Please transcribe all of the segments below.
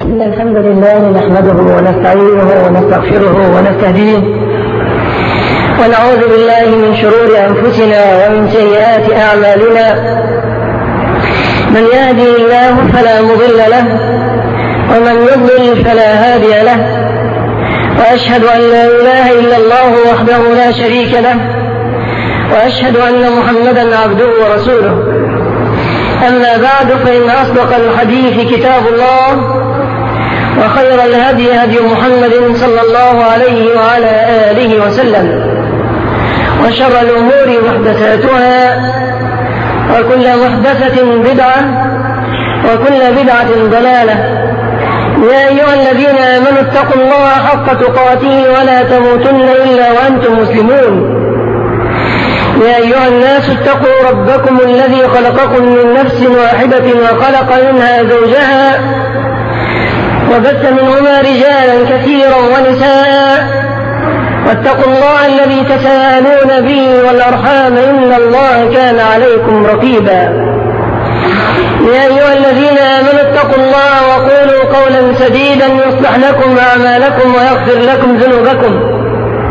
إن الحمد لله نحمده ونستعينه ونستغفره ونستهديه ونعوذ بالله من شرور أنفسنا ومن سيئات أعمالنا. من يهدي الله فلا مضل له ومن يضلل فلا هادي له، وأشهد أن لا إله إلا الله وحده لا شريك له، وأشهد أن محمدا عبده ورسوله. أما بعد، فإن أصدق الحديث كتاب الله، وخير الهدي هدي محمد صلى الله عليه وعلى آله وسلم، وشر الأمور محدثاتها، وكل محدثة بدعة، وكل بدعة ضلالة. يا أيها الذين آمنوا اتقوا الله حق تقاته ولا تموتن إلا وأنتم مسلمون. يا أيها الناس اتقوا ربكم الذي خلقكم من نفس واحدة وخلق منها زوجها وبث منهما رجالا كثيرا ونساء، واتقوا الله الذي تساءلون به والأرحام إن الله كان عليكم رقيبا. يا أيها الذين آمنوا اتقوا الله وقولوا قولا سديدا يصلح لكم أعمالكم ويغفر لكم ذنوبكم،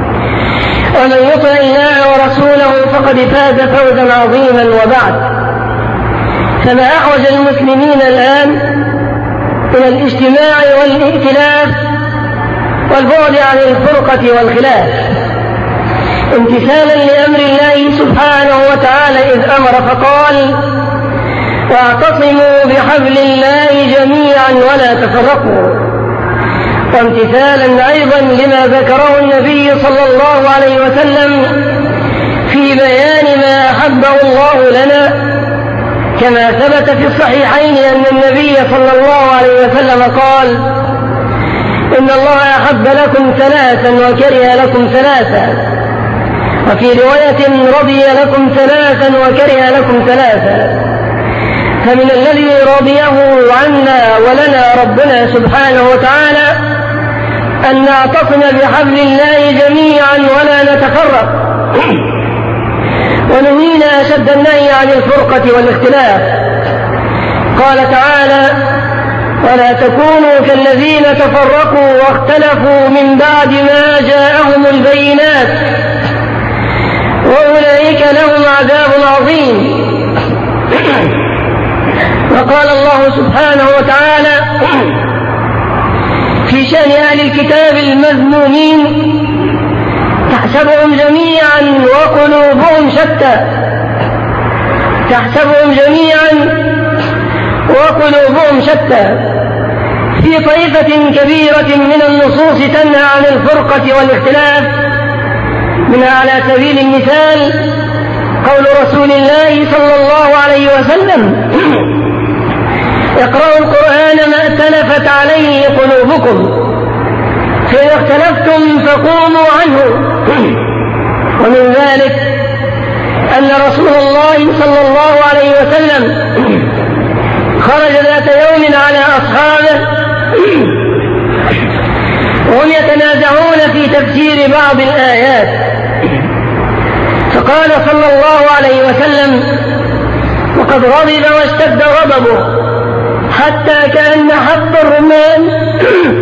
ومن يطع الله ورسوله فقد فاز فوزا عظيما. وبعد، فما أحوج المسلمين الآن إلى الاجتماع والائتلاف والبعد عن الفرقة والخلاف، امتثالا لأمر الله سبحانه وتعالى إذ أمر فقال: واعتصموا بحبل الله جميعا ولا تفرقوا، وامتثالا أيضا لما ذكره النبي صلى الله عليه وسلم في بيان ما أحبه الله لنا، كما ثبت في الصحيحين أن النبي صلى الله عليه وسلم قال: إن الله أحب لكم ثلاثا وكره لكم ثلاثا، وفي رواية رضي لكم ثلاثا وكره لكم ثلاثا. فمن الذي رضيه عنا ولنا ربنا سبحانه وتعالى أن نعتصم بحبل الله جميعا ولا نتفرق، ونهينا أشد النهي عن الفرقة والاختلاف. قال تعالى: ولا تكونوا كالذين تفرقوا واختلفوا من بعد ما جاءهم البينات وأولئك لهم عذاب عظيم. وقال الله سبحانه وتعالى في شأن أهل الكتاب المذمومين: تحسبهم جميعا وقلوبهم شتى، تحسبهم جميعا وقلوبهم شتى. في طائفة كبيرة من النصوص تنهى عن الفرقة والاختلاف، منها على سبيل المثال قول رسول الله صلى الله عليه وسلم: اقرأوا القرآن ما ائتلفت عليه قلوبكم، فإذا اختلفتم فقوموا عنه. ومن ذلك أن رسول الله صلى الله عليه وسلم خرج ذات يوم على أصحابه وهم يتنازعون في تفسير بعض الآيات، فقال صلى الله عليه وسلم وقد غضب واشتد غضبه حتى كأن حب الرمان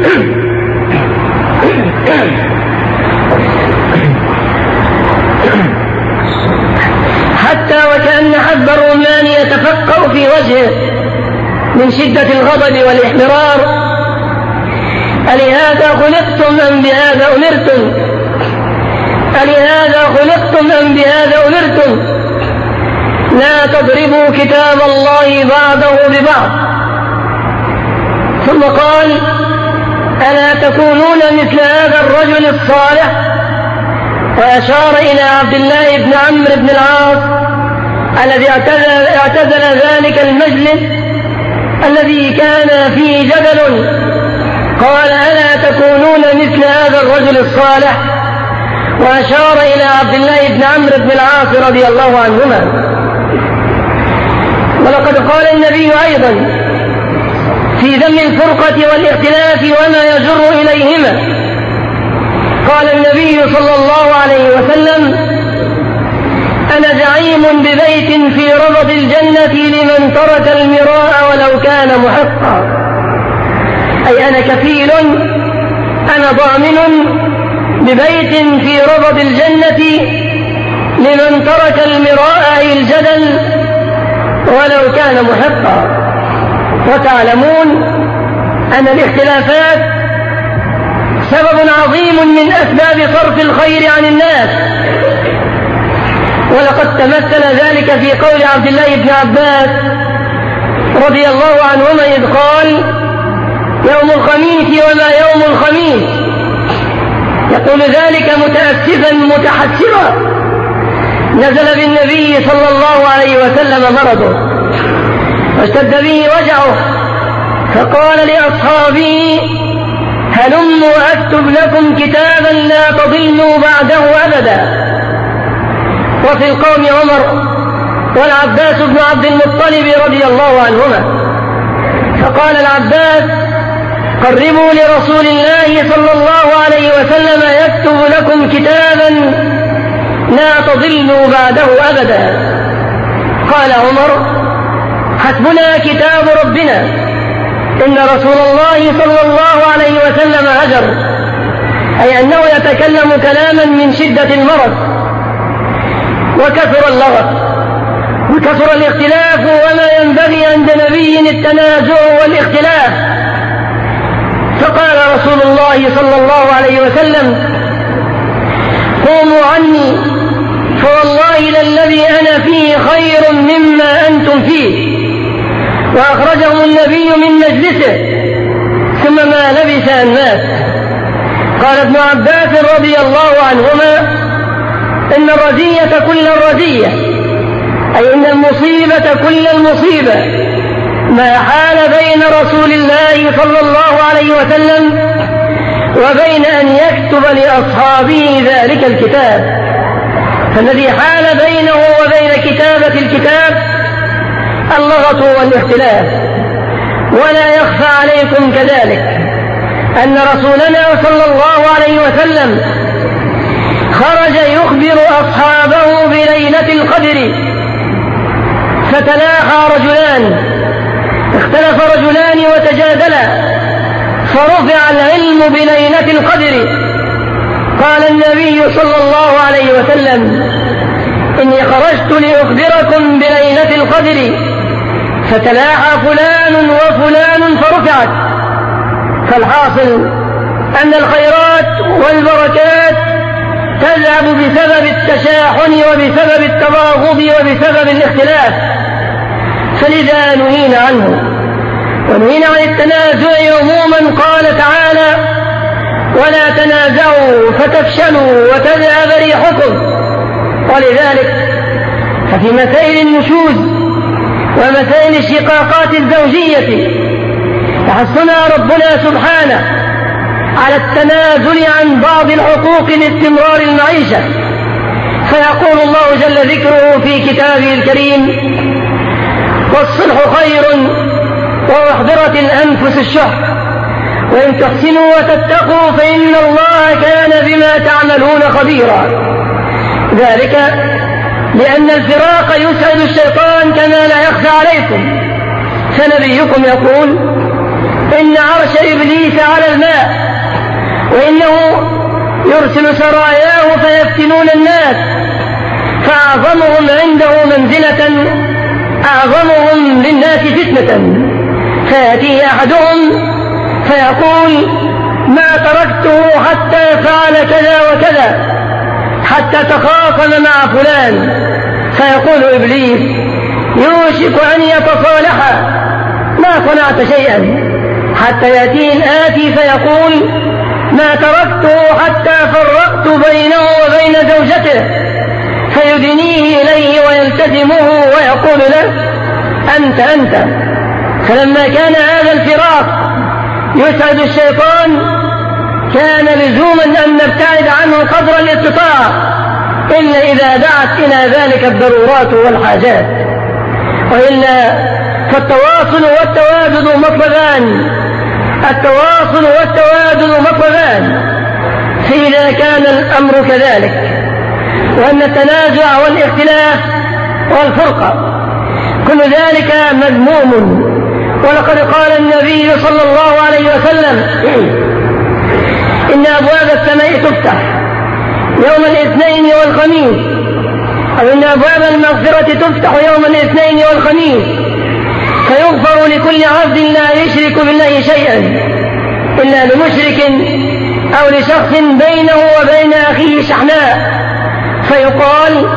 حتى وكأن حب الرمان يتفقأ في وجهه من شدة الغضب والإحمرار. ألهذا خلقتم أم بهذا أمرتم؟ ألهذا خلقتم أم بهذا أمرتم؟ لا تضربوا كتاب الله بعضه ببعض. ثم قال: ألا تكونون مثل هذا الرجل الصالح؟ وأشار إلى عبد الله بن عمرو بن العاص الذي اعتزل ذلك المجلس الذي كان فيه جبل، قال: ألا تكونون مثل هذا الرجل الصالح؟ وأشار إلى عبد الله بن عمرو بن العاص رضي الله عنهما. ولقد قال النبي أيضا في ذم الفرقة والاختلاف وما يجر إليهما، قال النبي صلى الله عليه وسلم: أنا زعيم ببيت في ربض الجنة لمن ترك المراء ولو كان محقا، أي أنا أنا كفيل، أنا ضامن ببيت في ربض الجنة لمن ترك المراء أي الجدل ولو كان محقا. وتعلمون أن الاختلافات سبب عظيم من أسباب صرف الخير عن الناس، ولقد تمثل ذلك في قول عبد الله بن عباس رضي الله عنهما إذ قال: يوم الخميس وما يوم الخميس، يقول ذلك متأسفا متحسرا. نزل بالنبي صلى الله عليه وسلم مرضه واشتد به وجعه، فقال لأصحابه: هلموا أكتب لكم كتابا لا تضلوا بعده أبدا. وفي القوم عمر والعباس بن عبد المطلب رضي الله عنهما، فقال العباس: قربوا لرسول الله صلى الله عليه وسلم يكتب لكم كتابا لا تضلوا بعده أبدا. قال عمر: حسبنا كتاب ربنا، إن رسول الله صلى الله عليه وسلم هجر، أي أنه يتكلم كلاما من شدة المرض، وكثر اللغط وكثر الاختلاف، وما ينبغي عند نبي التنازع والاختلاف. فقال رسول الله صلى الله عليه وسلم: قوموا عني، فوالله للذي أنا فيه خير مما أنتم فيه. وأخرجهم النبي من مجلسه، ثم ما لبث أن مات. قال ابن عباس رضي الله عنهما: إن الرزية كل الرزية، أي إن المصيبة كل المصيبة، ما حال بين رسول الله صلى الله عليه وسلم وبين أن يكتب لأصحابه ذلك الكتاب. فالذي حال بينه وبين كتابة الكتاب اللغط والاختلاف. ولا يخفى عليكم كذلك أن رسولنا صلى الله عليه وسلم خرج يخبر أصحابه بليلة القدر، فتلاحى رجلان، اختلف رجلان وتجادلا، فرفع العلم بليلة القدر. قال النبي صلى الله عليه وسلم: إني خرجت لأخبركم بليلة القدر، فتلاحى فلان وفلان فرفعت. فالحاصل أن الخيرات والبركات تذهب بسبب التشاحن وبسبب التباغض وبسبب الاختلاف، فلذا نهينا عنه ونهينا عن التنازع عموما. قال تعالى: ولا تنازعوا فتفشلوا وتذهب ريحكم. ولذلك ففي مسائل النشوز ومسائل الشقاقات الزوجية يحثنا ربنا سبحانه على التنازل عن بعض الحقوق لاستمرار المعيشة. فيقول الله جل ذكره في كتابه الكريم: والصلح خير وأحضرت الأنفس الشح، وإن تحسنوا وتتقوا فإن الله كان بما تعملون خبيرا. ذلك لأن الفراق يسعد الشيطان كما لا يخفى عليكم. فنبيكم يقول: إن عرش إبليس على الماء، وإنه يرسل سراياه فيفتنون الناس، فأعظمهم عنده منزلة أعظمهم للناس فتنة. فيأتي أحدهم فيقول: ما تركته حتى فعل كذا وكذا، حتى تخاصم مع فلان. فيقول إبليس: يوشك أن يتصالحا، ما صنعت شيئا. حتى يأتي الآتي فيقول: ما تركته حتى فرقت بينه وبين زوجته، فيدنيه إليه ويلتزمه ويقول له: أنت. فلما كان هذا الفراق يسعد الشيطان كان لزوما أن نبتعد عنه قدر الاستطاعة، إلا إذا دعت إلى ذلك الضرورات والحاجات، وإلا فالتواصل والتوادد مطلبان. التواصل والتوادد مطلبان. فإذا كان الأمر كذلك، وأن التنازع والاختلاف والفرقة كل ذلك مذموم ولقد قال النبي صلى الله عليه وسلم: إن أبواب السماء تفتح يوم الاثنين والخميس، أو إن أبواب المغفرة تفتح يوم الاثنين والخميس، فيغفر لكل عبد لا يشرك بالله شيئا إلا لمشرك أو لشخص بينه وبين أخيه شحناء، فيقال: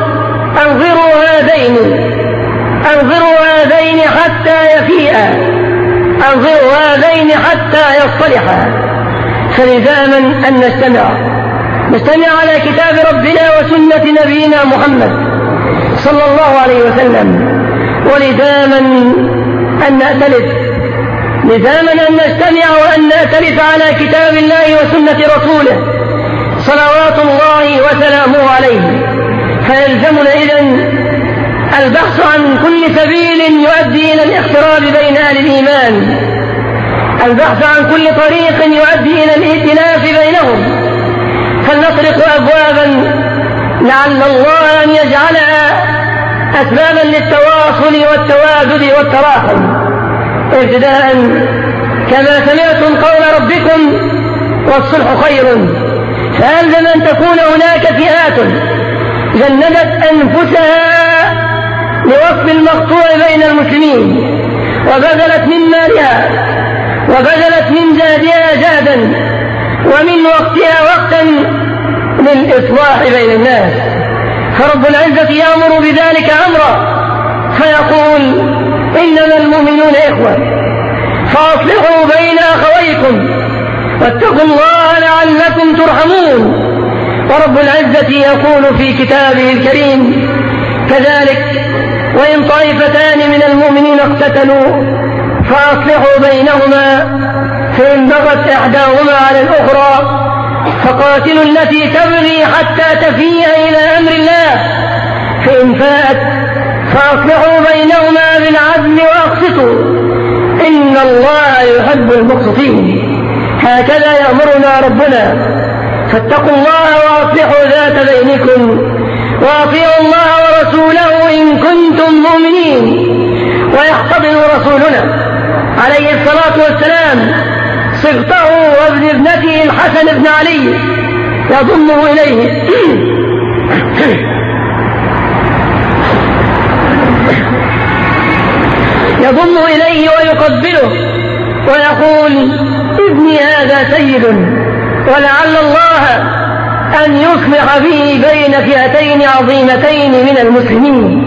أنظروا هذين حتى يفيئا، أنظروا هذين حتى يصطلحا. فلزاما أن نستمع على كتاب ربنا وسنة نبينا محمد صلى الله عليه وسلم، ولزاما أن نستمع وأن نأتلف على كتاب الله وسنة رسوله صلوات الله وسلامه عليه. فيلزمنا إذن البحث عن كل سبيل يؤدي إلى الاقتراب بين أهل الإيمان، البحث عن كل طريق يؤدي إلى الائتلاف بينهم، فلنطرق أبوابا لعل الله أن يجعلها أسبابا للتواصل والتوادد والتراحم. ابتداء كما سمعتم قول ربكم: والصلح خير، فألزم أن تكون هناك فئات جندت أنفسها لوصف المقطوع بين المسلمين، وبذلت من مالها وبذلت من جهدها جهدا ومن وقتها وقتا للإصلاح بين الناس. فرب العزة يأمر بذلك أمرا فيقول: إنما المؤمنون إخوة فأصلحوا بين أخويكم واتقوا الله لعلكم ترحمون. ورب العزة يقول في كتابه الكريم كذلك: وإن طائفتان من المؤمنين اقتتلوا فأصلحوا بينهما، فإن بغت إحداهما على الأخرى فقاتلوا التي تبغي حتى تفيء إلى أمر الله، فإن فاءت فأصلحوا بينهما بالعدل وأقسطوا إن الله يحب المقسطين. هكذا يأمرنا ربنا، فاتقوا الله وأصلحوا ذات بينكم وأطيعوا الله ورسوله إن كنتم مؤمنين. ويحتضن رسولنا عليه الصلاة والسلام صبته وابن ابنته الحسن بن علي، يضم إليه ويقبله ويقول: ابني هذا سيد، ولعل الله أن يصلح به بين فئتين عظيمتين من المسلمين.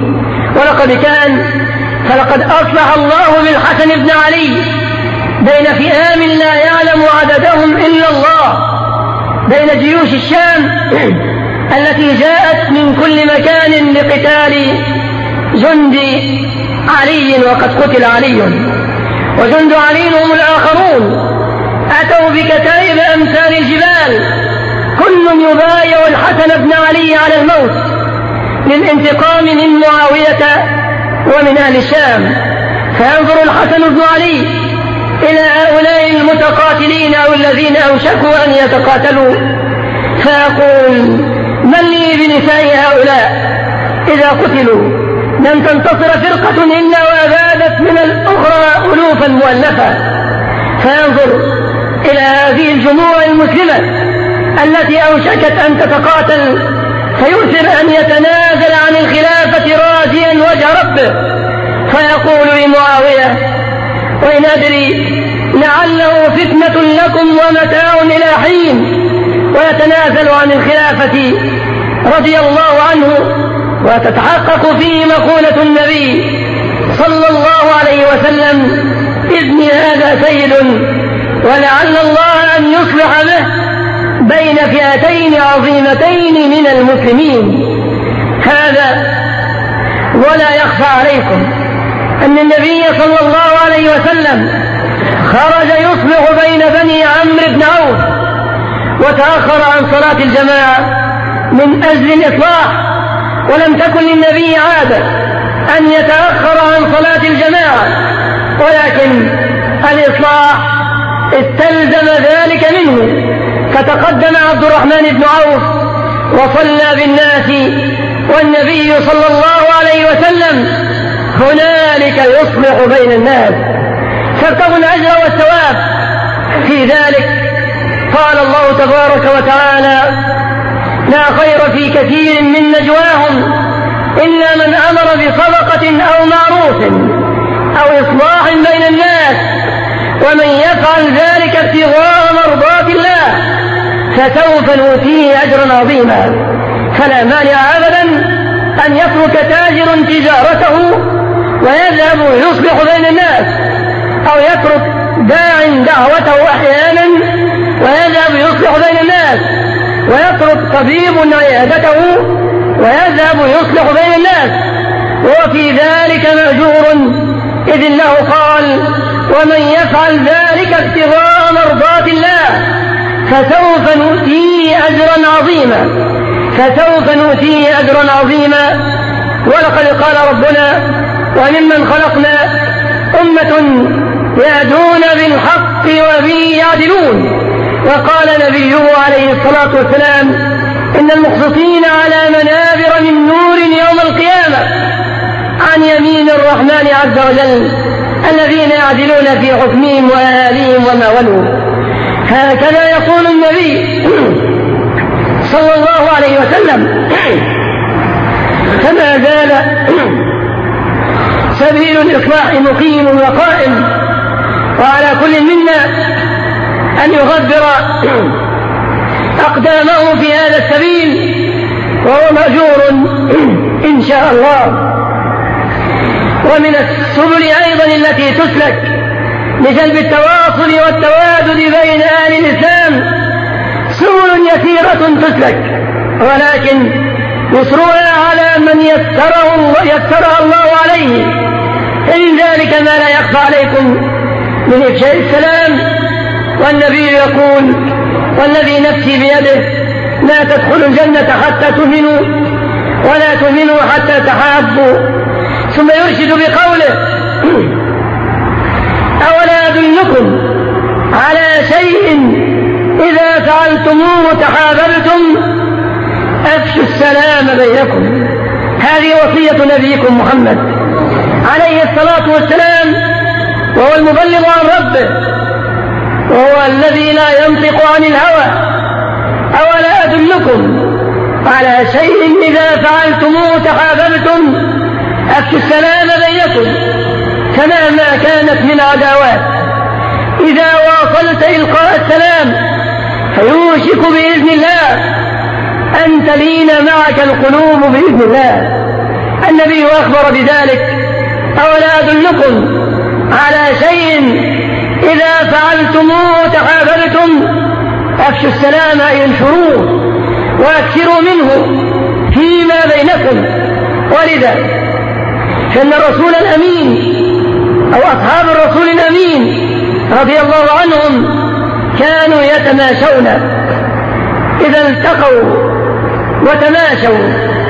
فلقد أصلح الله بالحسن بن علي بين فئام لا يعلم عددهم إلا الله، بين جيوش الشام التي جاءت من كل مكان لقتال جند علي وقد قتل علي، وجند علي هم الآخرون أتوا بكتائب أمثال الجبال، كل يبايع الحسن بن علي على الموت للانتقام من معاوية ومن أهل الشام. فينظر الحسن بن علي إلى هؤلاء المتقاتلين أو الذين أوشكوا أن يتقاتلوا فيقول: من لي بنساء هؤلاء؟ إذا قتلوا لم تنتصر فرقة إلا وأبادت من الأخرى ألوفا مؤلفة. فينظر إلى هذه الجموع المسلمة التي أوشكت أن تتقاتل فيؤثر أن يتنازل عن الخلافة راجيا وجه ربه، فيقول لمعاوية: وإن أدري لعله فتنة لكم ومتاع إلى حين، ويتنازل عن الخلافة رضي الله عنه، وتتحقق فيه مقولة النبي صلى الله عليه وسلم: ابني هذا سيد، ولعل الله أن يصلح به بين فئتين عظيمتين من المسلمين. هذا ولا يخفى عليكم أن النبي صلى الله عليه وسلم خرج يصلح بين بني عمرو بن عوف، وتأخر عن صلاة الجماعة من أجل الإصلاح، ولم تكن للنبي عادة أن يتأخر عن صلاة الجماعة، ولكن الإصلاح استلزم ذلك منه، فتقدم عبد الرحمن بن عوف وصلى بالناس، والنبي صلى الله عليه وسلم هنالك يصلح بين الناس. والثواب في ذلك. قال الله تبارك وتعالى: لا خير في كثير من نجواهم إلا من أمر بصدقة أو معروف أو إصلاح بين الناس ومن يفعل ذلك ابتغاء مرضات الله فسوف نؤتيه أجرا عظيما. فلا مانع أبدا أن يترك تاجر تجارته ويذهب يصلح بين الناس، أو يترك داع دعوته أحيانا ويذهب يصلح بين الناس، ويترك طبيب عيادته ويذهب يصلح بين الناس، وفي ذلك مأجور، إذ الله قال: ومن يفعل ذلك ابتغاء مرضات الله فسوف نؤتيه أجرا عظيما، فسوف نؤتيه أجرا عظيما. ولقد قال ربنا: وممن خلقنا أمة يهدون بالحق وبه يعدلون. وقال نبيه عليه الصلاة والسلام: إن المقسطين على منابر من نور يوم القيامة عن يمين الرحمن عز وجل الذين يعدلون في حكمهم وأهاليهم وما ولوا. هكذا يقول النبي صلى الله عليه وسلم. فما زال سبيل الإصلاح مقيم وقائم، وعلى كل منا أن يغبر أقدامه في هذا السبيل، وهو مأجور إن شاء الله. ومن السبل أيضا التي تسلك لجلب التواصل والتوادد بين أهل الإسلام سبل يسيرة تسلك، ولكن يسرها على من يسرها الله عليه، إن ذلك ما لا يخفى عليكم من إفشاء السلام. والنبي يقول: والذي نفسي بيده لا تدخلوا الجنة حتى تؤمنوا ولا تؤمنوا حتى تحابوا. ثم يرشد بقوله: أولا أدلكم على شيء إذا فعلتموه تحاببتم أفشوا السلام بينكم. هذه وصية نبيكم محمد عليه الصلاة والسلام، وهو المبلغ عن ربه، وهو الذي لا ينطق عن الهوى. أولا أدلكم على شيء إذا فعلتموه تحاببتم أفشوا السلام بينكم. فمهما كانت من عداوات إذا واصلت إلقاء السلام فيوشك بإذن الله أن تلين معك القلوب بإذن الله. النبي أخبر بذلك: أولا أدلكم على شيء إذا فعلتموه تحاببتم أفشوا السلام أي انشروه وأكثروا منه فيما بينكم. ولذا فإن الرسول الأمين أو أصحاب الرسول الأمين رضي الله عنهم كانوا يتماشون إذا التقوا وتماشوا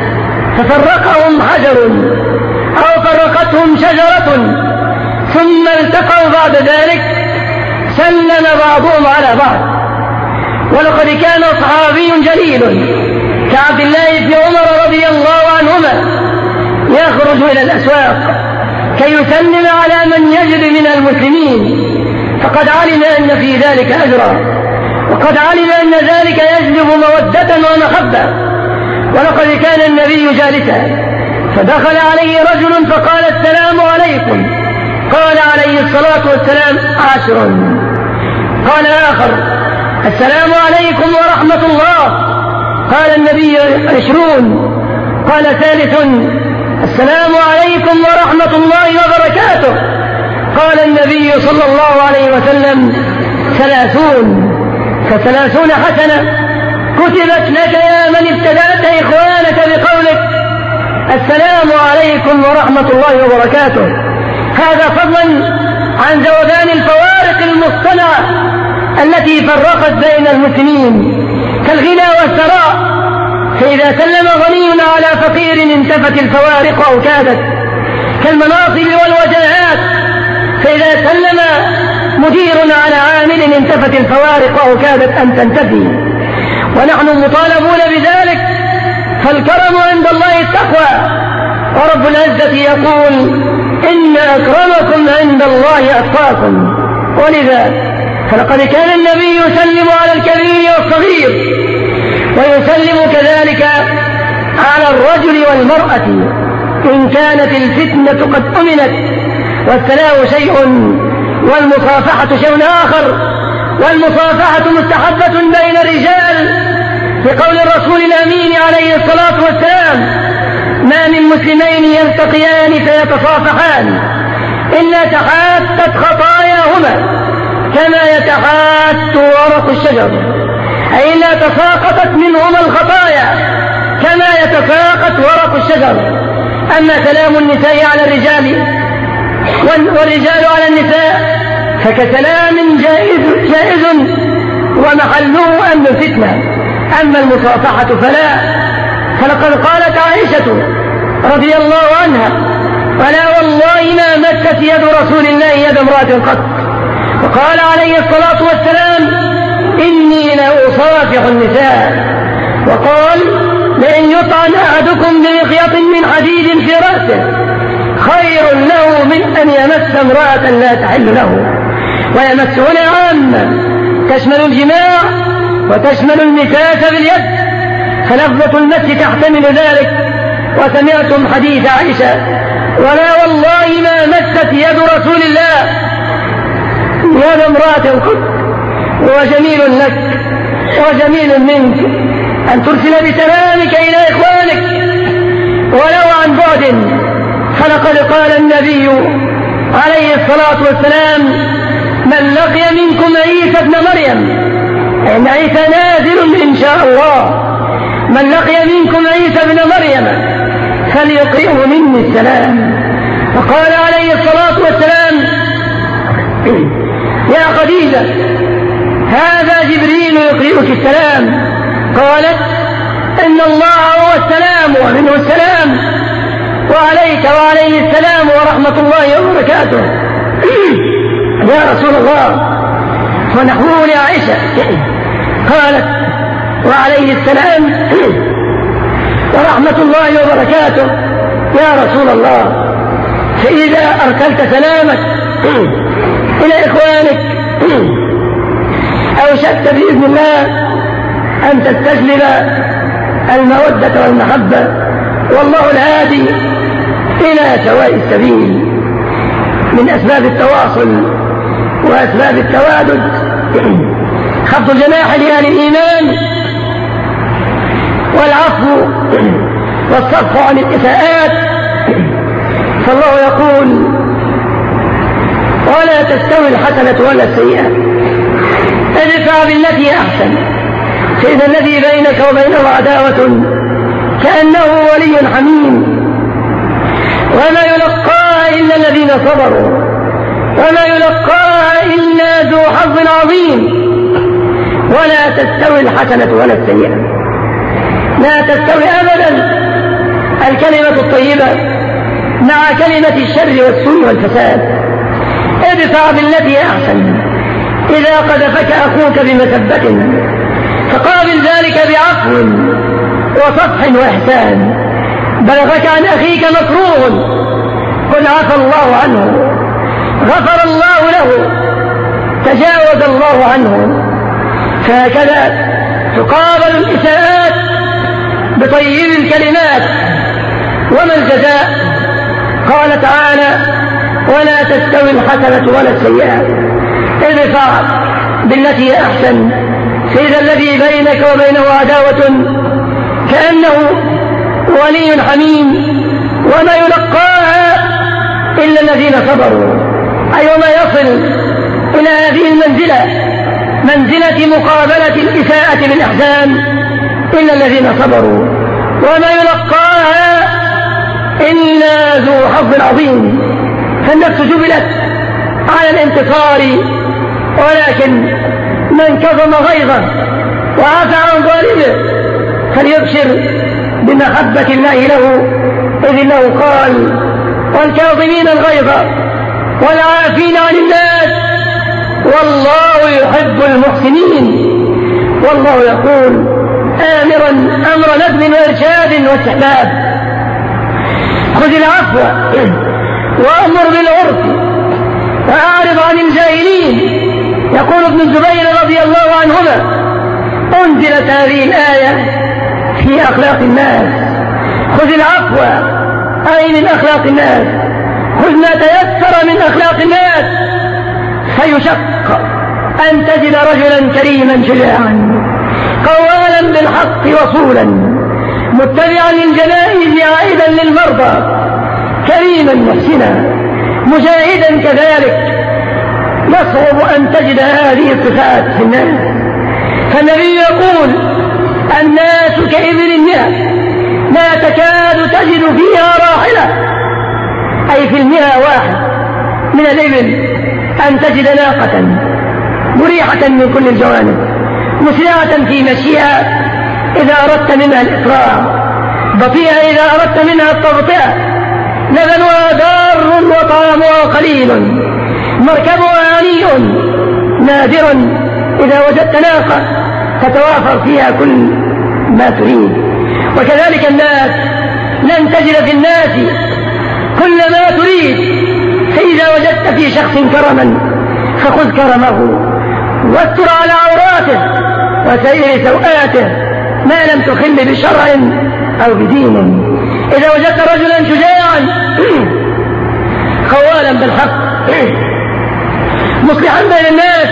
ففرقهم حجر أو فرقتهم شجرة ثم التقوا بعد ذلك سلم بعضهم على بعض. ولقد كان صحابي جليل كعبد الله بن عمر رضي الله عنهما يخرج إلى الأسواق كي يسلم على من يجد من المسلمين، فقد علم أن في ذلك أجرا، وقد علم أن ذلك يجلب مودة ومحبة. ولقد كان النبي جالسا فدخل عليه رجل فقال: السلام عليكم. قال عليه الصلاة والسلام: 10. قال آخر: السلام عليكم ورحمة الله. قال النبي: 20. قال ثالث: السلام عليكم ورحمة الله وبركاته. قال النبي صلى الله عليه وسلم: 30. ف30 حسنة كتبت لك يا من ابتدأت إخوانك بقولك السلام عليكم ورحمة الله وبركاته. هذا فضلا عن ذوبان الفوارق المصطنعة التي فرقت بين المسلمين كالغنى والثراء، فإذا سلم غني على فقير انتفت الفوارق أو كادت، كالمناصب والوجاهات، فإذا سلم مدير على عامل انتفت الفوارق أو كادت أن تنتفي. ونحن مطالبون بذلك، فالكرم عند الله التقوى، ورب العزة يقول: إن أكرمكم عند الله أتقاكم. ولذا فلقد كان النبي يسلم على الكبير والصغير، ويسلم كذلك على الرجل والمرأة إن كانت الفتنة قد أمنت. والسلام شيء والمصافحة شيء آخر. والمصافحة مستحبة بين الرجال لقول الرسول الأمين عليه الصلاة والسلام: ما من مسلمين يلتقيان فيتصافحان إلا تحاتت خطاياهما كما يتحات ورق الشجر، أي إلا تساقطت منهما الخطايا كما يتساقط ورق الشجر. أما سلام النساء على الرجال والرجال على النساء فكسلام جائز ومحله أمن الفتنة. أما المصافحة فلا، فلقد قالت عائشة رضي الله عنها: فلا والله ما مست يد رسول الله يد امرأة قط. وقال عليه الصلاة والسلام: إني لأصافح النساء. وقال: لئن يطعن أحدكم بمخيط من حديد في رأسه خير له من أن يمس امرأة لا تحل له. ويمس هنا عامة تشمل الجماع وتشمل المساس باليد، فلفظة المس تحتمل ذلك. وسمعتم حديث عائشة: ولا والله ما مست يد رسول الله يد امرأة قط. وجميل لك وجميل منك أن ترسل بسلامك إلى إخوانك ولو عن بعد. فلقد قال النبي عليه الصلاة والسلام: من لقي منكم عيسى ابن مريم، إن عيسى نازل إن شاء الله، من لقي منكم عيسى ابن مريم فليقرئه مني السلام. وقال عليه الصلاة والسلام: يا خديجة هذا جبريل يقرئك السلام. قالت: إن الله هو السلام ومنه السلام، وعليك وعليه السلام ورحمة الله وبركاته. يا رسول الله. ونحوه لعائشة قالت: وعليه السلام ورحمة الله وبركاته يا رسول الله. فإذا أرسلت سلامك إلى إخوانك أوشكت بإذن الله أن تستجلب المودة والمحبة، والله الهادي إلى سواء السبيل. من أسباب التواصل وأسباب التوادد خفض الجناح لأهل الإيمان والعفو والصفح عن الإساءات. فالله يقول: ولا تستوي الحسنة ولا السيئة ادفع بالتي أحسن فإذا الذي بينك وبينه عداوة كأنه ولي حميم. وما يلقاها إلا الذين صبروا وما يلقاها إلا ذو حظ عظيم. ولا تستوي الحسنة ولا السيئة، لا تستوي أبدا الكلمة الطيبة مع كلمة الشر والسوء والفساد. ادفع بالتي أحسن. إذا قذفك أخوك بمسبة فقابل ذلك بعفو وصفح وإحسان. بلغك عن أخيك مكروه قل عفى الله عنه، غفر الله له، تجاوز الله عنه. فهكذا تقابل الإساءات بطيب الكلمات. وما الجزاء؟ قال تعالى: ولا تستوي الحسنة ولا السيئة ادفع بالتي أحسن فإذا الذي بينك وبينه عداوة كأنه ولي حميم. وما يلقاها إلا الذين صبروا، أي وما يصل إلى هذه المنزلة، منزلة مقابلة الإساءة بالإحسان، إلا الذين صبروا. وما يلقاها إلا ذو حظ عظيم. فالنفس جبلت على الانتصار، ولكن من كظم غيظه وعفى عن ظالمه فليبشر بمحبة الله له، إذ الله قال: والكاظمين الغيظ والعافين عن الناس والله يحب المحسنين. والله يقول آمرا أمر ندب وإرشاد واستحباب: خذ العفو وأمر بالعرف وأعرض عن الجاهلين بن الزبير رضي الله عنهما أنزلت هذه الآية في أخلاق الناس: خذ العفو، أي من أخلاق الناس، خذ ما تيسر من أخلاق الناس. فيشق أن تجد رجلا كريما شجاعا قوالا بالحق وصولا متبعا للجنائز عائدا للمرضى كريما محسنا مجاهدا كذلك. يصعب أن تجد هذه الصفات في الناس. فالنبي يقول: الناس كإبل المئة لا تكاد تجد فيها راحلة، أي في المئة واحد من الإبل أن تجد ناقة مريحة من كل الجوانب، مسرعة في مشيها إذا أردت منها الإسراع، بطيئة إذا أردت منها التبطئة، لبنها دار وطعامها قليل، مركبها عنيء، نادرا إذا وجدت ناقة تتوافر فيها كل ما تريد. وكذلك الناس لن تجد في الناس كل ما تريد، فإذا وجدت في شخص كرما فخذ كرمه واستر على عوراته وسائر سوءاته ما لم تخل بشرع أو بدين. إذا وجدت رجلا شجاعا قوالا بالحق مصلحا بين الناس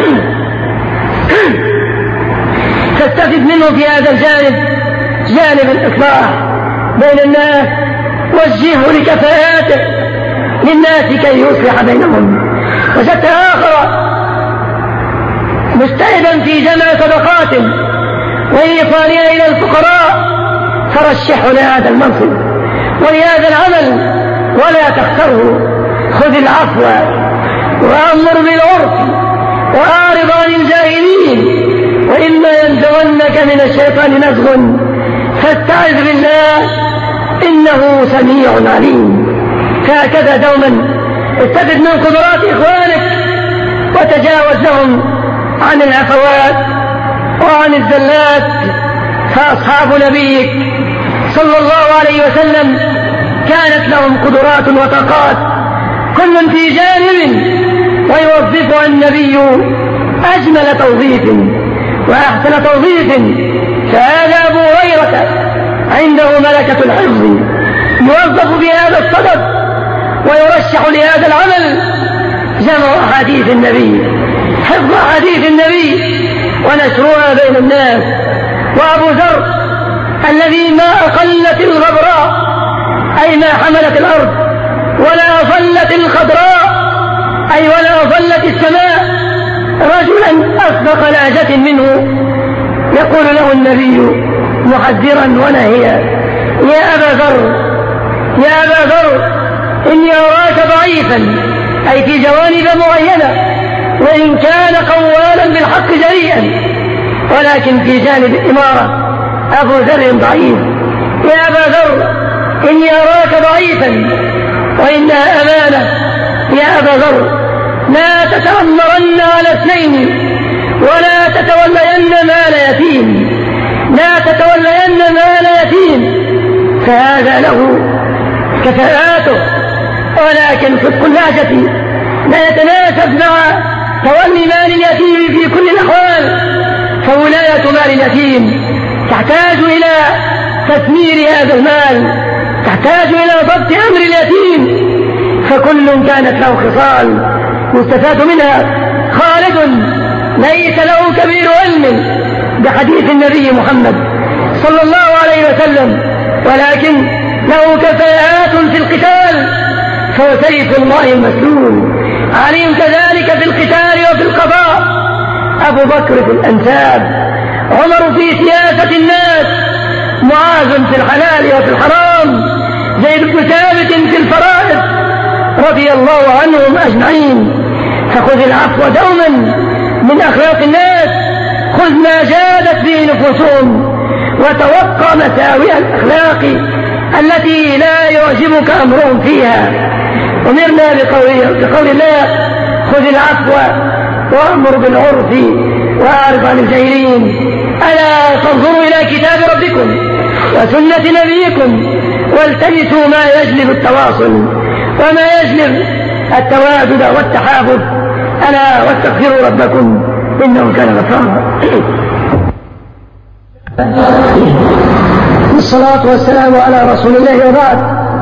تستفيد منه في هذا الجانب، جانب الإصلاح بين الناس، وجهه لكفاءاته للناس كي يصلح بينهم. وجدت آخر مجتهدا في جمع صدقات وإيصالها إلى الفقراء، فرشحه لهذا المنصب ولهذا العمل ولا تخسره. خذ العفو وأمر بالعرف وأعرض عن الجاهلين، وإما ينزغنك من الشيطان نزغ فاستعذ بالله إنه سميع عليم. فهكذا دوما استفد من قدرات إخوانك وتجاوز لهم عن الهفوات وعن الزلات. فأصحاب نبيك صلى الله عليه وسلم كانت لهم قدرات وطاقات كل في جانب ويوظفها النبي أجمل توظيف وأحسن توظيف. فهذا أبو هريرة عنده ملكة الحفظ، يوظف بهذا الصدد ويرشح لهذا العمل جمع أحاديث النبي، حفظ أحاديث النبي ونشرها بين الناس. وأبو ذر الذي ما أقلت الغبراء أي ما حملت الأرض ولا أظلت الخضراء أي ولا أظلت السماء رجلا أصدق لهجة منه، يقول له النبي محذرا ونهيا: يا أبا ذر، يا أبا ذر، إني أراك ضعيفا، أي في جوانب معينة، وإن كان قوالا بالحق جريئا، ولكن في جانب الإمارة أبو ذر ضعيف. يا أبا ذر إني أراك ضعيفا وإنها أمانة. يا أبا ذر لا تتأمرن على اثنين ولا تتولين مال يتيم، لا تتولين مال يتيم. فهذا له كفاءاته، ولكن صدق اللهجة لا يتناسب مع تولي مال اليتيم في كل الأحوال. فولاية مال اليتيم تحتاج إلى تثمير هذا المال، تحتاج إلى ضبط أمر اليتيم. فكل كانت له خصال يستفاد منها. خالد ليس له كبير علم بحديث النبي محمد صلى الله عليه وسلم، ولكن له كفاءات في القتال، فهو سيف الله المسلول. علي كذلك في القتال وفي القضاء، أبو بكر في الأنساب، عمر في سياسة الناس، معاذ في الحلال وفي الحرام، زيد بن ثابت في الفرائض، رضي الله عنهم أجمعين. فخذ العفو دوما من أخلاق الناس، خذ ما جادت به نفوسهم، وتوقع مساوئ الأخلاق التي لا يعجبك أمرهم فيها. أمرنا بقول الله: خذ العفو وأمر بالعرف وأعرض عن الجاهلين. ألا تنظروا إلى كتاب ربكم وسنة نبيكم والتمسوا ما يجلب التواصل وما يجلب التوادد والتحابب. ألا واستغفروا ربكم إنه كان غفارا. والصلاة والسلام على رسول الله وبعد.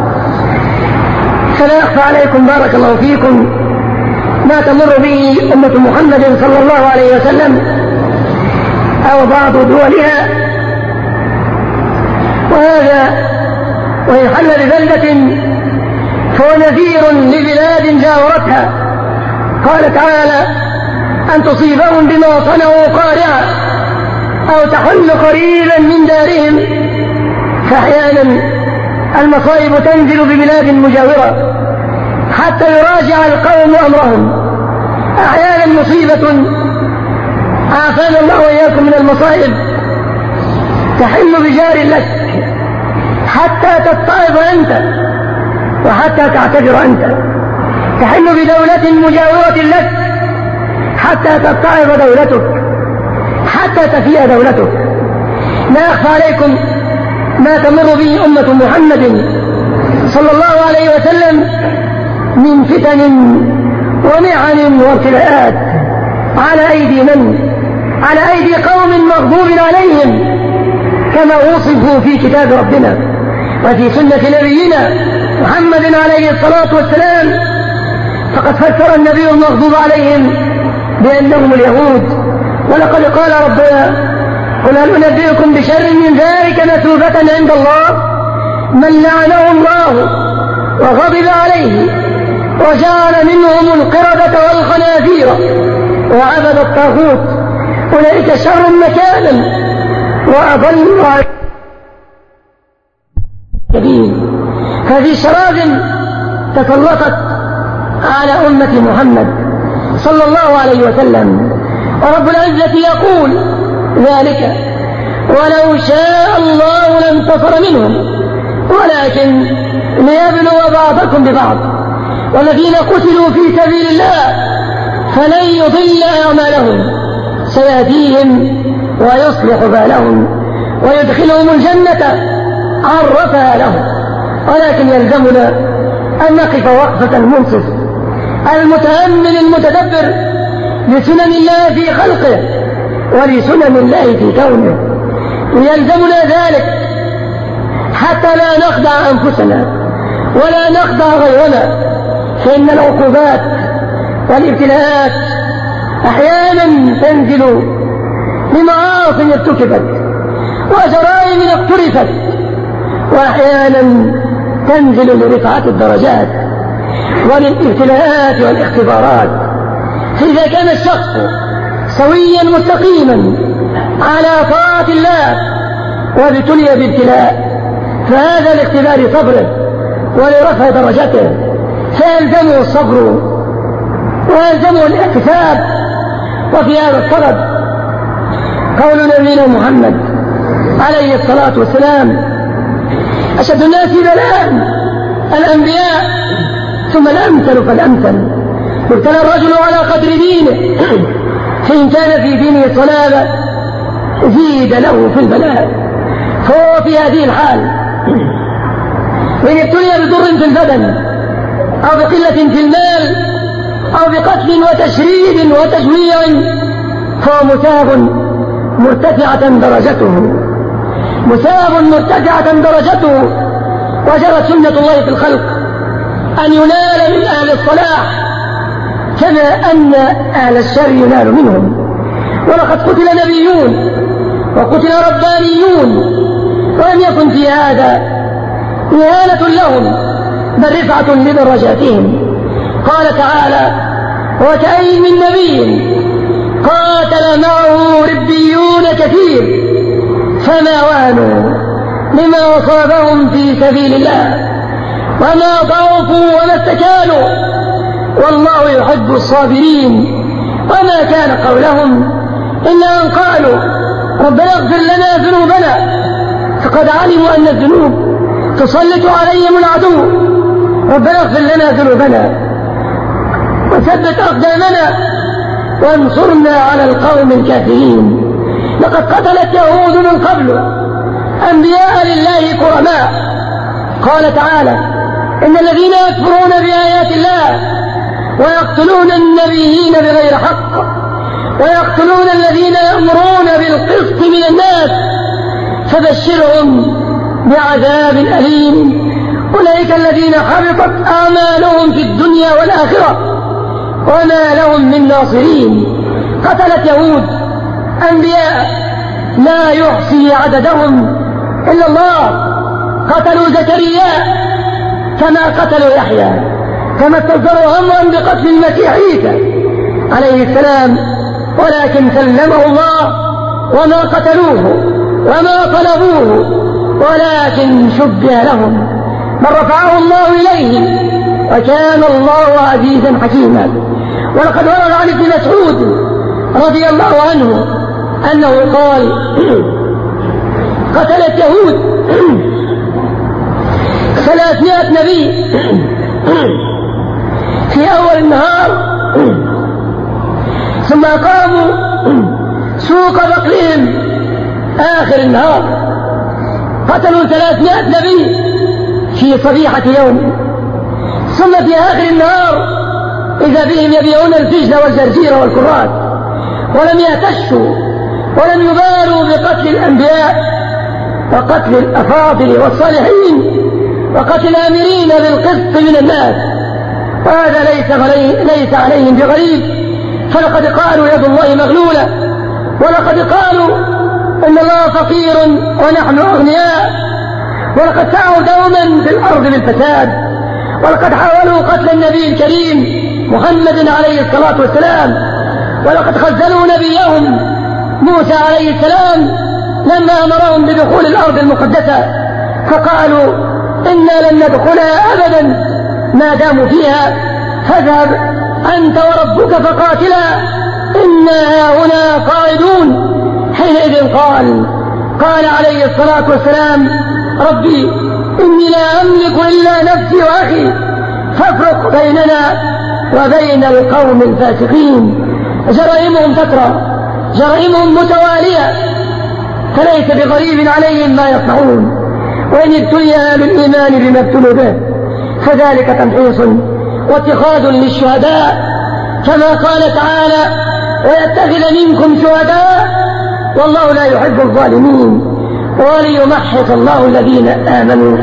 فلا يخفى عليكم بارك الله فيكم ما تمر به أمة محمد صلى الله عليه وسلم أو بعض دولها، وهذا وإن حل ببلدة فهو نذير لبلاد جاورتها. قال تعالى: أن تصيبهم بما صنعوا قارعة أو تحل قريبا من دارهم. فأحيانا المصائب تنزل ببلاد مجاورة حتى يراجع القوم أمرهم. أحيانا مصيبة عافانا الله وإياكم من المصائب تحل بجار لك حتى تتعظ أنت وحتى تعتذر أنت، تحل بدولة مجاورة لك حتى تتعظ دولتك، حتى تفيء دولتك. لا يخفى عليكم ما تمر به أمة محمد صلى الله عليه وسلم من فتن ومحن وابتلاءات على أيدي من؟ على أيدي قوم مغضوب عليهم كما وصفوا في كتاب ربنا وفي سنة نبينا محمد عليه الصلاة والسلام. فقد فسر النبي المغضوب عليهم بأنهم اليهود. ولقد قال ربنا: قل هل أنبئكم بشر من ذلك مثوبة عند الله من لعنه الله وغضب عليه وجعل منهم القردة والخنازير وعبد الطاغوت أولئك شر مكانا وأضل عن سبيل. هذه شراذم تسلطت على أمة محمد صلى الله عليه وسلم، ورب العزة يقول ذلك: ولو شاء الله لانتصر منهم ولكن ليبلو بعضكم ببعض والذين قتلوا في سبيل الله فلن يضل أعمالهم سيهديهم ويصلح بالهم ويدخلهم الجنة عرفها لهم. ولكن يلزمنا أن نقف وقفة المنصف المتأمل المتدبر لسنن الله في خلقه ولسنن الله في كونه. يلزمنا ذلك حتى لا نخدع أنفسنا ولا نخدع غيرنا، فإن العقوبات والابتلاءات أحيانا تنزل لمعاصي ارتكبت وجرائم اقترفت، وأحيانا تنزل لرفعة الدرجات وللابتلاءات والاختبارات. فإذا كان الشخص سويا مستقيما على طاعة الله وابتلي بابتلاء فهذا لاختبار صبره ولرفع درجته، فيلزمه الصبر ويلزمه الاحتساب. وفي هذا الصدد قول نبينا محمد عليه الصلاة والسلام: أشد الناس بلاء الأنبياء ثم الأمثل فالأمثل، يبتلى الرجل على قدر دينه، فإن كان في دينه صلابة زيد له في البلاء، فهو في هذه الحال. وإن ابتلي بضر في البدن أو بقلة في المال أو بقتل وتشريد وتجويع فهو مثاب مرتفعة درجته، مثاب مرتفعة درجته. وجرت سنة الله في الخلق أن ينال من أهل الصلاح كما أن أهل الشر ينال منهم. ولقد قتل نبيون وقتل ربانيون ولم يكن في هذا إهانة لهم بل رفعة لدرجاتهم. قال تعالى: وكأين من نبي قاتل معه ربيون كثير فما وهنوا لما أصابهم في سبيل الله وما ضعفوا وما استكانوا والله يحب الصابرين. وما كان قولهم إلا أن قالوا: ربنا اغفر لنا ذنوبنا، فقد علموا أن الذنوب تسلط عليهم العدو. ربنا اغفر لنا ذنوبنا وثبت أقدامنا وانصرنا على القوم الكافرين. لقد قتلت يهود من قبل أنبياء لله كرماء. قال تعالى: إن الذين يكفرون بآيات الله ويقتلون النبيين بغير حق ويقتلون الذين يأمرون بالقسط من الناس فبشرهم بعذاب أليم. أولئك الذين حبطت أعمالهم في الدنيا والآخرة وما لهم من ناصرين. قتلت يهود أنبياء لا يحصي عددهم إلا الله. قتلوا زكريا كما قتلوا يحيى، كما استصدروا أمرا بقتل المسيح عيسى عليه السلام، ولكن سلمه الله وما قتلوه وما طلبوه، ولكن شبه لهم بل رفعه الله إليه وكان الله عزيزا حكيما. ولقد ورد عن ابن مسعود رضي الله عنه أنه قال: قتلت يهود 300 نبي في أول النهار، ثم قاموا سوق بقلهم آخر النهار. قتلوا 300 نبي في صبيحة يوم، ثم في آخر النهار إذا بهم يبيعون الفجل والجرجير والكرات، ولم يهتشوا ولم يبالوا بقتل الأنبياء وقتل الأفاضل والصالحين وقتل الآمرين بالقسط من الناس. وهذا ليس عليهم بغريب، فلقد قالوا يد الله مغلولة، ولقد قالوا إن الله فقير ونحن أغنياء، ولقد سعوا دوما في الأرض بالفساد، ولقد حاولوا قتل النبي الكريم محمد عليه الصلاة والسلام، ولقد خذلوا نبيهم موسى عليه السلام لما أمرهم بدخول الأرض المقدسة، فقالوا إنا لن ندخلها أبدا ما داموا فيها، فاذهب أنت وربك فقاتلا إنا هنا قاعدون. حينئذ قال عليه الصلاة والسلام: ربي إني لا أملك إلا نفسي وأخي فافرق بيننا وبين القوم الفاسقين. جرائمهم تترى، جرائمهم متوالية، فليس بغريب عليهم ما يصنعون. وإن ابتلي أهل الإيمان بما ابتلوا به فذلك تمحيص واتخاذ للشهداء، كما قال تعالى: ويتخذ منكم شهداء والله لا يحب الظالمين وليمحص الله الذين آمنوا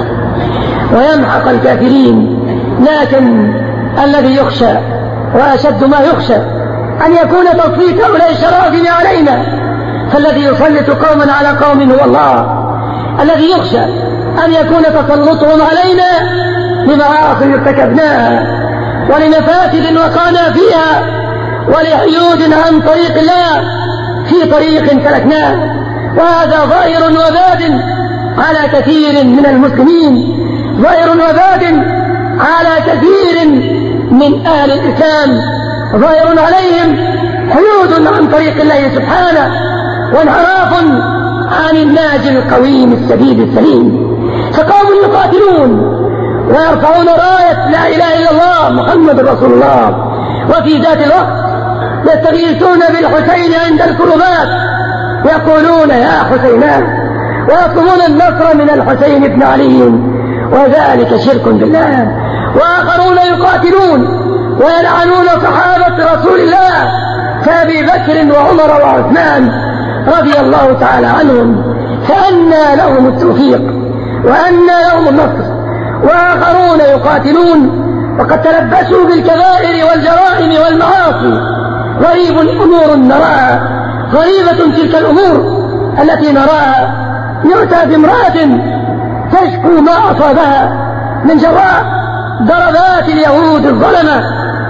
ويمحق الكافرين. لكن الذي يخشى وأشد ما يخشى أن يكون تسليط هؤلاء الشرائم علينا، فالذي يسلط قوما على قوم هو الله. الذي يخشى أن يكون تسلطهم علينا لمعاصي ارتكبناها ولمفاسد وقعنا فيها ولحيود عن طريق الله في طريق سلكناه. وهذا ظاهر وباد على كثير من المسلمين، ظاهر وباد على كثير من أهل الإسلام، ظاهر عليهم حيود عن طريق الله سبحانه وانحراف عن النهج القويم السديد السليم. فقوم يقاتلون ويرفعون راية لا إله إلا الله محمد رسول الله، وفي ذات الوقت يستغيثون بالحسين عند الكربات، يقولون يا حسينان، ويطلبون النصر من الحسين بن علي، وذلك شرك بالله. وآخرون يقاتلون ويلعنون صحابة رسول الله كأبي بكر وعمر وعثمان رضي الله تعالى عنهم، فأنى لهم التوفيق وأنى لهم النصر. وآخرون يقاتلون وقد تلبسوا بالكبائر والجرائم والمعاصي. غريب أمور نراها، غريبة تلك الأمور التي نراها. يؤتى بامرأة تشكو ما أصابها من جراء ضربات اليهود الظلمة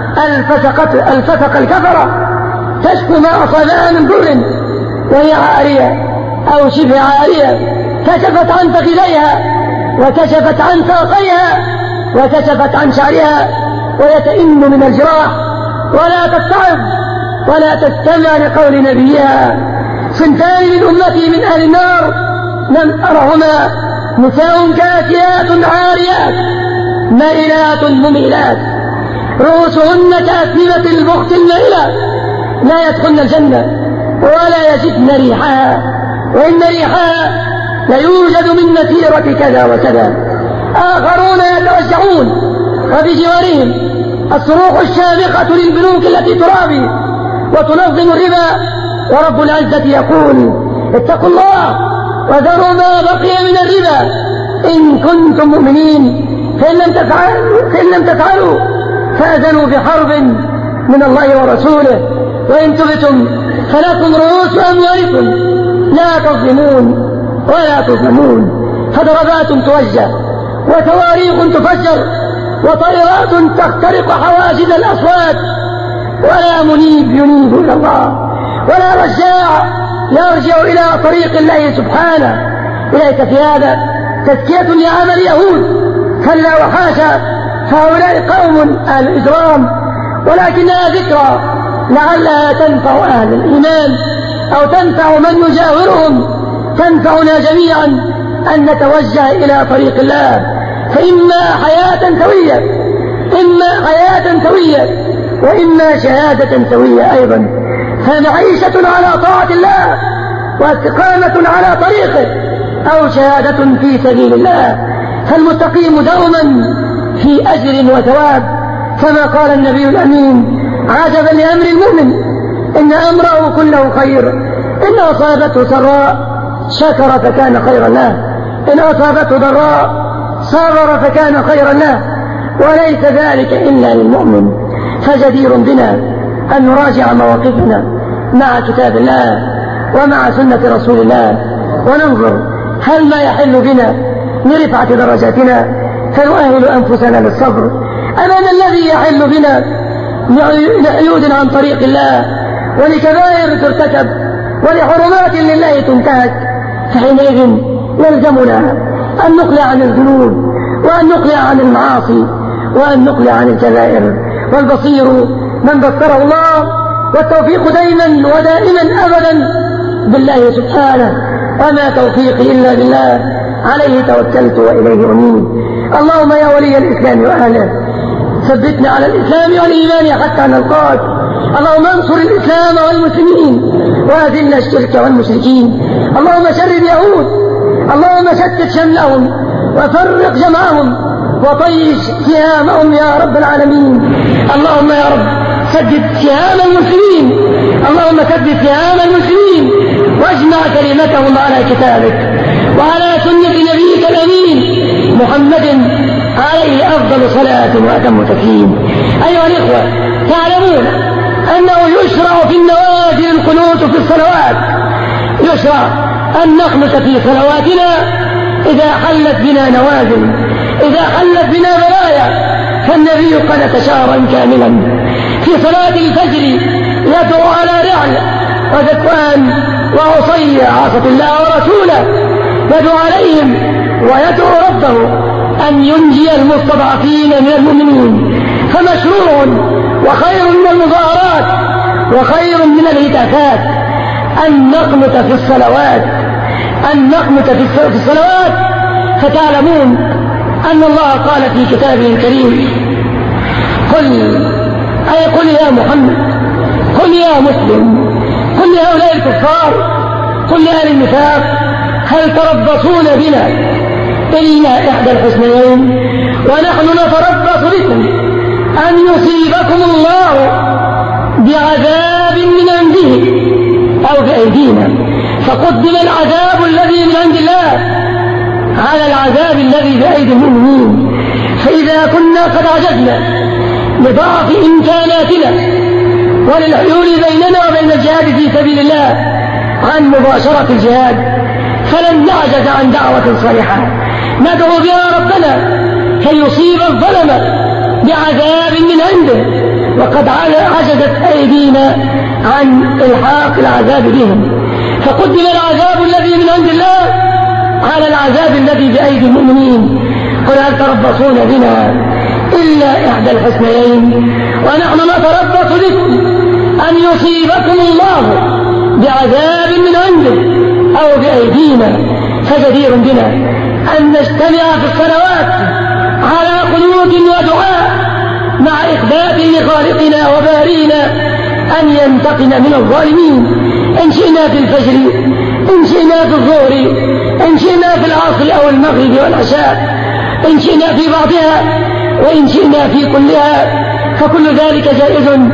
الفسق الكفرة، تشكو ما أصابها من ضر وهي عارية أو شبه عارية، كشفت عن فخذيها وكشفت عن ساقيها وكشفت عن شعرها، ويتئن من الجراح ولا تتعظ ولا تستمع لقول نبيها. صنفان من أمتي من أهل النار لم أرهما: نساء كاسيات عاريات مائلات مميلات رؤوسهن كأسنمة البخت المائلة، لا يدخلن الجنة ولا يجدن ريحها، وإن ريحها ليوجد من مسيرة كذا وكذا. آخرون يتوجعون وبجوارهم الصروخ الشامخة للبنوك التي ترابي وتنظم الربا، ورب العزة يقول اتقوا الله وذروا ما بقي من الربا إن كنتم مؤمنين، فإن لم تفعلوا فأذنوا بحرب من الله ورسوله، وإن تبتم فلكم رؤوس أموالكم لا تظلمون ولا تظلمون. فضربات توجه وتواريخ تفجر وطائرات تخترق حواجز الأصوات، ولا منيب ينيب إلى الله، ولا رجاع يرجع إلى طريق الله سبحانه. إليك في هذا تزكية لعمل اليهود، كلا وحاشا، فهؤلاء قوم أهل الإجرام، ولكنها ذكرى لعلها تنفع أهل الإيمان أو تنفع من يجاورهم، تنفعنا جميعا أن نتوجه إلى طريق الله، فإما حياة سوية وإما شهادة سوية أيضا، فمعيشة على طاعة الله واستقامة على طريقه، أو شهادة في سبيل الله. فالمستقيم دوما في أجر وثواب، كما قال النبي الأمين عجبا لأمر المؤمن إن أمره كله خير، إن أصابته سراء شكر فكان خيرا له، إن أصابته ضراء صبر فكان خيرا له، وليس ذلك إلا للمؤمن. فجدير بنا أن نراجع مواقفنا مع كتاب الله ومع سنة رسول الله، وننظر هل ما يحل بنا لرفعة درجاتنا فنؤهل أنفسنا للصبر أمام الذي يحل بنا لعيود عن طريق الله ولكبائر ترتكب ولحرمات لله تنتهك، فحينئذ يلزمنا أن نقلع عن الذنوب وأن نقلع عن المعاصي وأن نقلع عن الكبائر. والبصير من بصره الله، والتوفيق دائما ودائما أبدا بالله سبحانه، وما توفيقي إلا بالله، عليه توكلت وإليه أنيب. اللهم يا ولي الإسلام وأهله ثبتنا على الإسلام والإيمان حتى نلقاك. اللهم انصر الإسلام والمسلمين وأذل الشرك والمشركين. اللهم شرد يهود، اللهم شتت شملهم وفرق جمعهم وطيش سهامهم يا رب العالمين. اللهم يا رب سدد سهام المسلمين، اللهم سدد سهام المسلمين واجمع كلمتهم على كتابك وعلى سنة نبيك الأمين محمد عليه أفضل صلاة وأتم تسليم. أيها الإخوة، تعلمون أنه يشرع في النوازل القنوت في الصلوات، يشرع أن نقنت في صلواتنا إذا حلت بنا نوازل، إذا حلت بنا بلايا. فالنبي قنت شهرا كاملا في صلاة الفجر يدعو على رعل وذكوان وعصي عاصة الله ورسوله، يدعو عليهم ويدعو ربه أن ينجي المستضعفين من المؤمنين. فمشروع وخير من المظاهرات وخير من الهتافات أن نقنت في الصلوات، أن نقنت في الصلوات. فتعلمون أن الله قال في كتابه الكريم قل يا محمد، قل يا مسلم، قل لهؤلاء الكفار، قل لأهل النفاق هل تربصون بنا إلا إحدى الحسنيين ونحن نتربص بكم أن يصيبكم الله بعذاب من عنده أو بأيدينا. فقدم العذاب الذي من عند الله على العذاب الذي بأيدي المؤمنين. فإذا كنا قد عجزنا لضعف إمكاناتنا وللحيول بيننا وبين الجهاد في سبيل الله عن مباشرة الجهاد، فلن نعجز عن دعوة صالحة ندعو بها ربنا كي يصيب الظلم بعذاب من عنده، وقد عجزت أيدينا عن إلحاق العذاب بهم. فقدم العذاب الذي من عند الله على العذاب الذي بأيدي المؤمنين. قل هل تربصون بنا إلا إحدى الحسنيين ونحن نتربص بكم أن يصيبكم الله بعذاب من عنده أو بأيدينا. فجدير بنا أن نجتمع في الصلوات على قنوت ودعاء مع إخبات لخالقنا وبارينا أن ينتقم من الظالمين، إن شئنا في الفجر، إن شئنا في الظهر، إن شئنا في العصر أو المغرب والعشاء، إن شئنا في بعضها وإن شئنا في كلها، فكل ذلك جائز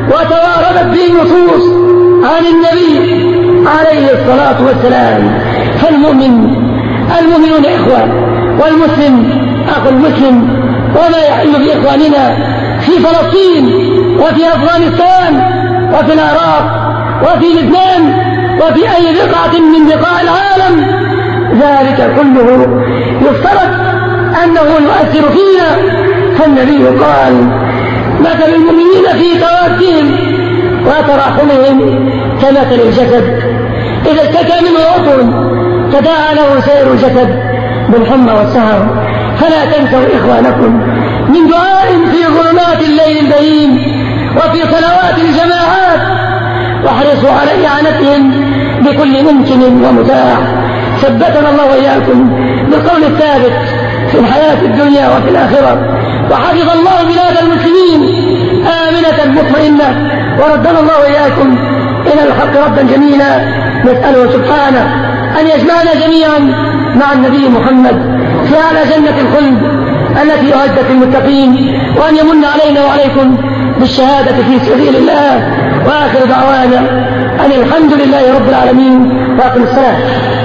وتواردت به النصوص عن النبي عليه الصلاة والسلام. فالمؤمنون إخوة، والمسلم أخو المسلم. وما يحل بإخواننا في فلسطين وفي أفغانستان وفي العراق وفي لبنان وفي أي بقعة من بقاع العالم، ذلك كله يفترض أنه يؤثر فينا. فالنبي قال: مثل المؤمنين في توادهم وتراحمهم كمثل الجسد إذا اشتكى منه عضو تداعى له سائر الجسد بالحمى والسهر. فلا تنسوا إخوانكم من دعاء في ظلمات الليل البهيم وفي صلوات الجماعات، واحرصوا على إعانتهم بكل ممكن ومتاح. ثبتنا الله وإياكم بالقول الثابت في الحياة الدنيا وفي الآخرة، وحفظ الله بلاد المسلمين آمنة مطمئنة، وردنا الله وإياكم إلى الحق ردا جميلا. نسأله سبحانه أن يجمعنا جميعا مع النبي محمد في أعلى جنة الخلد التي أعدت للمتقين، وأن يمن علينا وعليكم بالشهادة في سبيل الله. وآخر دعوانا أن الحمد لله رب العالمين، وأقم الصلاة.